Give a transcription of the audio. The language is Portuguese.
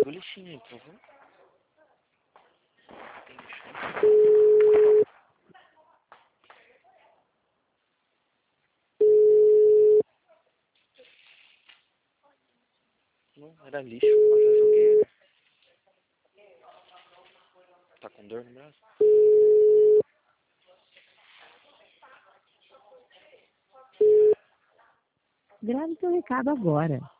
o lixinho aí, por favor. Tem lixo aí? Não, era lixo, mas eu joguei. Tá com dor no braço? Grave seu recado agora.